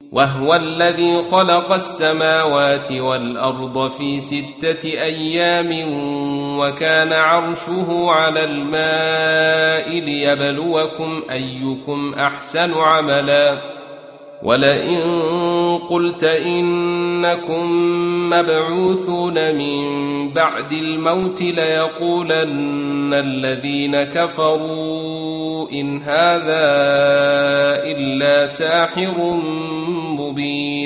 وهو الذي خلق السماوات والأرض في 6 أيام وكان عرشه على الماء ليبلوكم أيكم أحسن عملا ولئن قلت إنكم مبعوثون من بعد الموت ليقولن الذين كفروا إن هذا إلا ساحر مبين